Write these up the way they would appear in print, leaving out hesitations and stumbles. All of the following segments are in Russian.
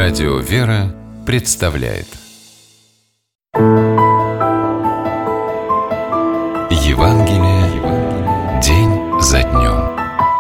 Радио «Вера» представляет Евангелие день за днем.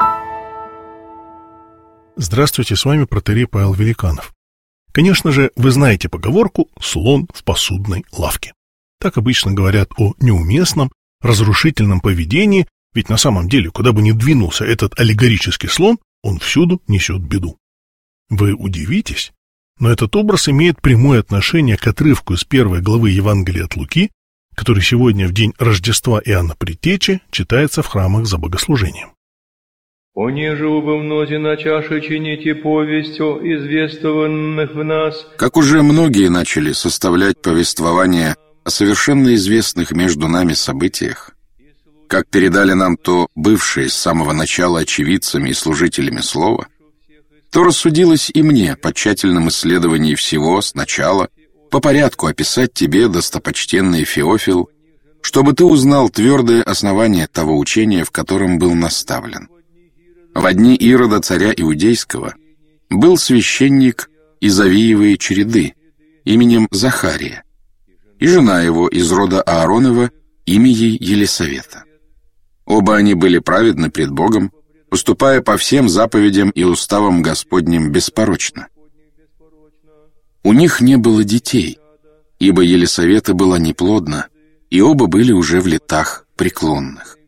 Здравствуйте, с вами протоиерей Павел Великанов. Конечно же, вы знаете поговорку «слон в посудной лавке». Так обычно говорят о неуместном, разрушительном поведении, ведь на самом деле, куда бы ни двинулся этот аллегорический слон, он всюду несет беду. Вы удивитесь, но этот образ имеет прямое отношение к отрывку из 1 главы Евангелия от Луки, который сегодня в день Рождества Иоанна Предтечи читается в храмах за богослужением. «Понеже убо мнози на чаше чините повесть о извествованных в нас». Как уже многие начали составлять повествование о совершенно известных между нами событиях, как передали нам то бывшие с самого начала очевидцами и служителями слова, то рассудилось и мне по тщательном исследовании всего сначала по порядку описать тебе, достопочтенный Феофил, чтобы ты узнал твердое основание того учения, в котором был наставлен. Во дни Ирода, царя Иудейского, был священник из Авиевой череды именем Захария, и жена его из рода Ааронова, имя ей Елисавета. Оба они были праведны пред Богом, поступая по всем заповедям и уставам Господним беспорочно. У них не было детей, ибо Елисавета была неплодна, и оба были уже в летах преклонных.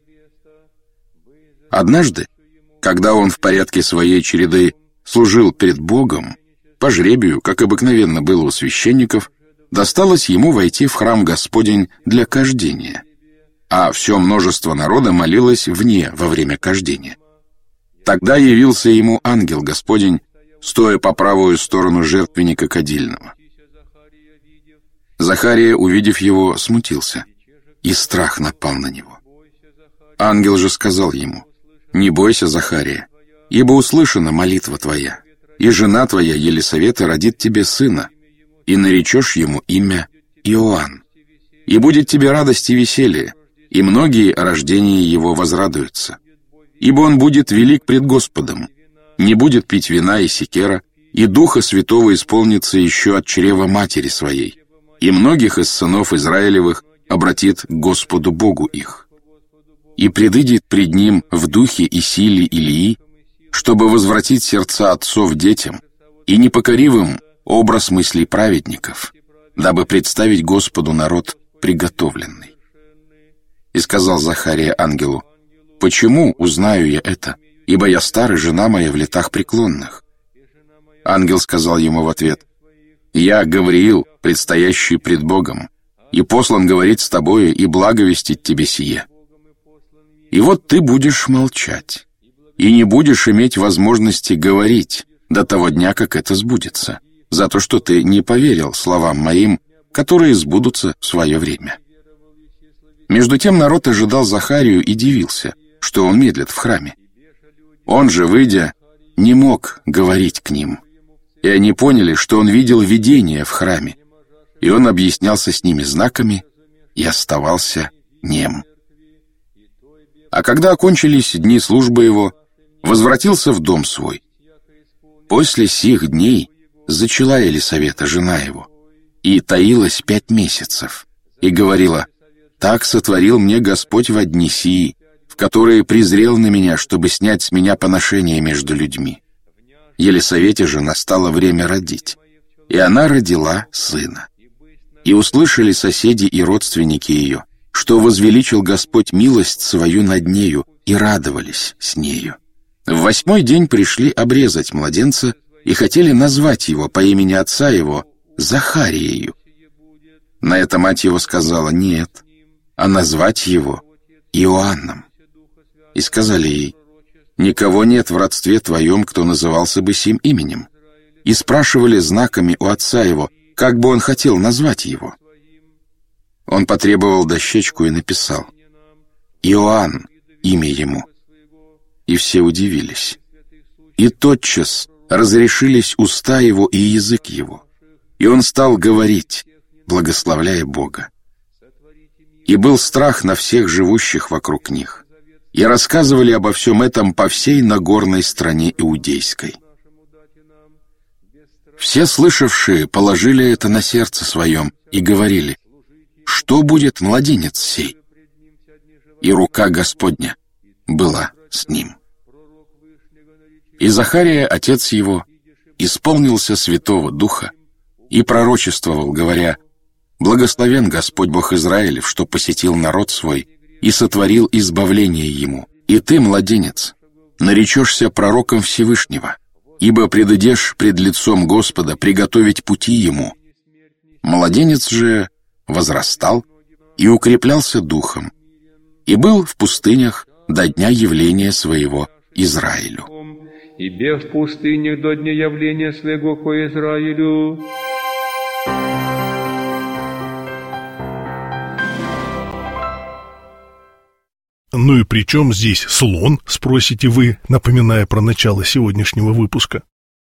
Однажды, когда он в порядке своей череды служил перед Богом, по жребию, как обыкновенно было у священников, досталось ему войти в храм Господень для кождения, а все множество народа молилось вне во время кождения. Тогда явился ему ангел Господень, стоя по правую сторону жертвенника кадильного. Захария, увидев его, смутился, и страх напал на него. Ангел же сказал ему: «Не бойся, Захария, ибо услышана молитва твоя, и жена твоя Елисавета родит тебе сына, и наречешь ему имя Иоанн. И будет тебе радость и веселье, и многие о рождении его возрадуются. Ибо он будет велик пред Господом, не будет пить вина и секера, и Духа Святого исполнится еще от чрева матери своей, и многих из сынов Израилевых обратит к Господу Богу их. И предыдет пред ним в духе и силе Илии, чтобы возвратить сердца отцов детям, и непокоривым образ мыслей праведников, дабы представить Господу народ приготовленный». И сказал Захария ангелу: «Почему узнаю я это? Ибо я стар, и жена моя в летах преклонных». Ангел сказал ему в ответ: «Я Гавриил, предстоящий пред Богом, и послан говорить с тобою и благовестить тебе сие. И вот ты будешь молчать, и не будешь иметь возможности говорить до того дня, как это сбудется, за то, что ты не поверил словам моим, которые сбудутся в свое время». Между тем народ ожидал Захарию и дивился, что он медлит в храме. Он же, выйдя, не мог говорить к ним, и они поняли, что он видел видение в храме, и он объяснялся с ними знаками и оставался нем. А когда окончились дни службы его, возвратился в дом свой. После сих дней зачала Елисавета, жена его, и таилась 5 месяцев, и говорила: «Так сотворил мне Господь во дни сии, в которые презрел на меня, чтобы снять с меня поношение между людьми». Елисавете же настало время родить, и она родила сына. И услышали соседи и родственники ее, что возвеличил Господь милость свою над нею, и радовались с нею. В 8-й день пришли обрезать младенца и хотели назвать его по имени отца его Захариею. На это мать его сказала: «Нет, а назвать его Иоанном». И сказали ей: «Никого нет в родстве твоем, кто назывался бы сим именем». И спрашивали знаками у отца его, как бы он хотел назвать его. Он потребовал дощечку и написал: «Иоанн» имя ему. И все удивились. И тотчас разрешились уста его и язык его, и он стал говорить, благословляя Бога. И был страх на всех живущих вокруг них, и рассказывали обо всем этом по всей Нагорной стране Иудейской. Все слышавшие положили это на сердце своем и говорили: что будет младенец сей? И рука Господня была с ним. И Захария, отец его, исполнился Святого Духа и пророчествовал, говоря: благословен Господь Бог Израилев, что посетил народ свой и сотворил избавление ему. И ты, младенец, наречешься пророком Всевышнего, ибо предыдешь пред лицом Господа приготовить пути ему. Младенец же возрастал и укреплялся духом, и был в пустынях до дня явления своего Израилю. И бег в пустынях до дня явления своего по Израилю. Ну и при чем здесь слон, спросите вы, напоминая про начало сегодняшнего выпуска?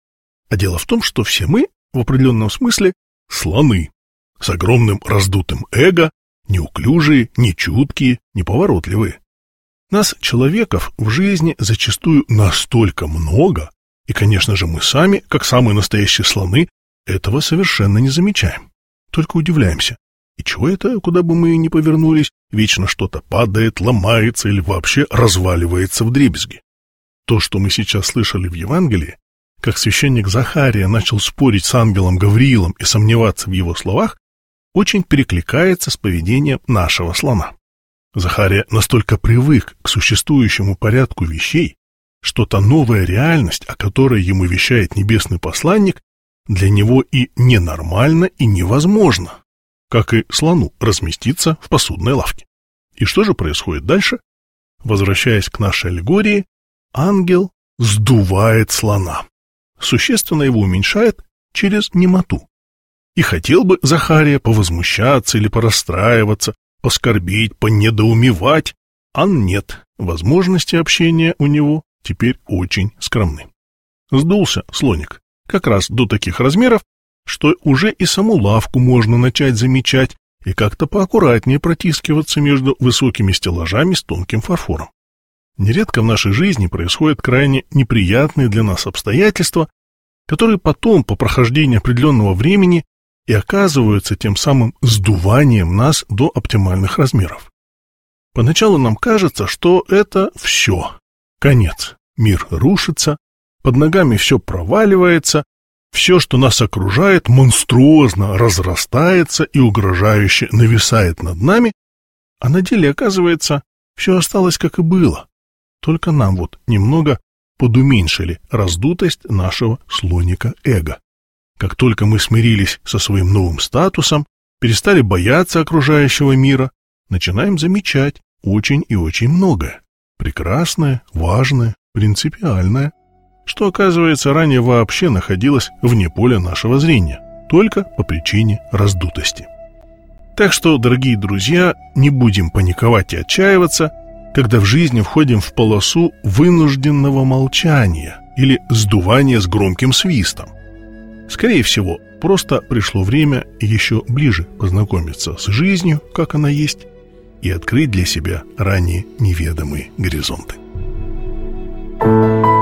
А дело в том, что все мы, в определенном смысле, слоны, с огромным раздутым эго, неуклюжие, нечуткие, неповоротливые. Нас, человеков, в жизни зачастую настолько много, и, конечно же, мы сами, как самые настоящие слоны, этого совершенно не замечаем. Только удивляемся. И чего это, куда бы мы ни повернулись, вечно что-то падает, ломается или вообще разваливается вдребезги. То, что мы сейчас слышали в Евангелии, как священник Захария начал спорить с ангелом Гавриилом и сомневаться в его словах, очень перекликается с поведением нашего слона. Захария настолько привык к существующему порядку вещей, что та новая реальность, о которой ему вещает небесный посланник, для него и ненормально, и невозможно, как и слону разместиться в посудной лавке. И что же происходит дальше? Возвращаясь к нашей аллегории, ангел сдувает слона, существенно его уменьшает через немоту. И хотел бы Захария повозмущаться или порастраиваться, поскорбить, понедоумевать, а нет, возможности общения у него теперь очень скромны. Сдулся слоник как раз до таких размеров, что уже и саму лавку можно начать замечать и как-то поаккуратнее протискиваться между высокими стеллажами с тонким фарфором. Нередко в нашей жизни происходят крайне неприятные для нас обстоятельства, которые потом, по прохождении определенного времени, и оказываются тем самым сдуванием нас до оптимальных размеров. Поначалу нам кажется, что это все, конец, мир рушится, под ногами все проваливается, все, что нас окружает, монструозно разрастается и угрожающе нависает над нами, а на деле, оказывается, все осталось как и было, только нам вот немного подуменьшили раздутость нашего слоника эго. Как только мы смирились со своим новым статусом, перестали бояться окружающего мира, начинаем замечать очень и очень многое, прекрасное, важное, принципиальное, что, оказывается, ранее вообще находилось вне поля нашего зрения, только по причине раздутости. Так что, дорогие друзья, не будем паниковать и отчаиваться, когда в жизни входим в полосу вынужденного молчания или сдувания с громким свистом. Скорее всего, просто пришло время еще ближе познакомиться с жизнью, как она есть, и открыть для себя ранее неведомые горизонты.